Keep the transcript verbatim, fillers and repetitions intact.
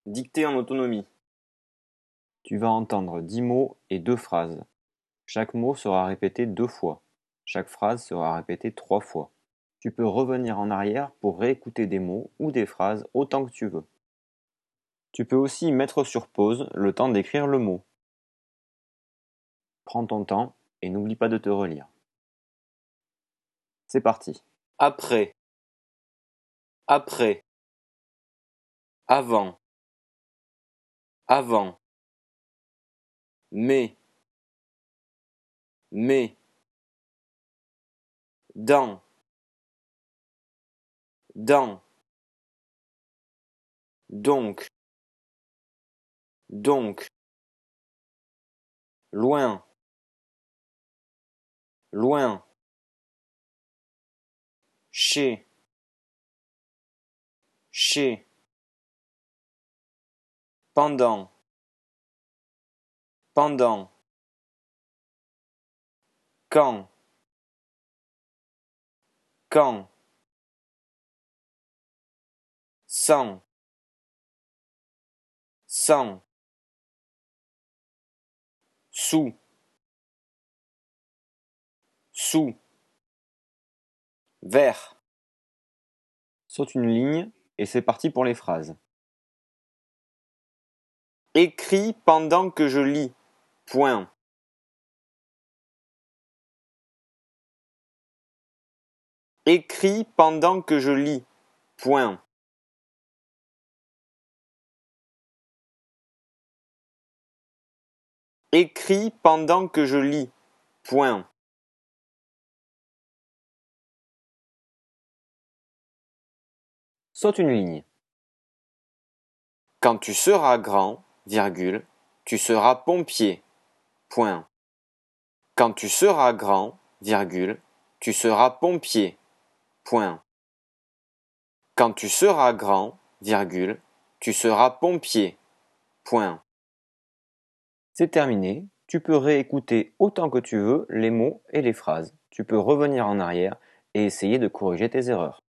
Dictée en autonomie. Tu vas entendre dix mots et deux phrases. Chaque mot sera répété deux fois. Chaque phrase sera répétée trois fois. Tu peux revenir en arrière pour réécouter des mots ou des phrases autant que tu veux. Tu peux aussi mettre sur pause le temps d'écrire le mot. Prends ton temps et n'oublie pas de te relire. C'est parti. Après. Après. Avant. Avant. Mais. Mais. Dans. Dans. Donc. Donc. Loin. Loin. Chez. Chez. Pendant. Pendant. Quand. Quand. Sans. Sans. Sous. Sous. Vers. Saute une ligne et c'est parti pour les phrases. Écris pendant que je lis. Point. Écris pendant que je lis. Point. Écris pendant que je lis. Point. Saute une ligne. Quand tu seras grand, virgule, tu seras pompier. Point. Quand tu seras grand, virgule, tu seras pompier. Point. Quand tu seras grand, virgule, tu seras pompier. Point. C'est terminé. Tu peux réécouter autant que tu veux les mots et les phrases. Tu peux revenir en arrière et essayer de corriger tes erreurs.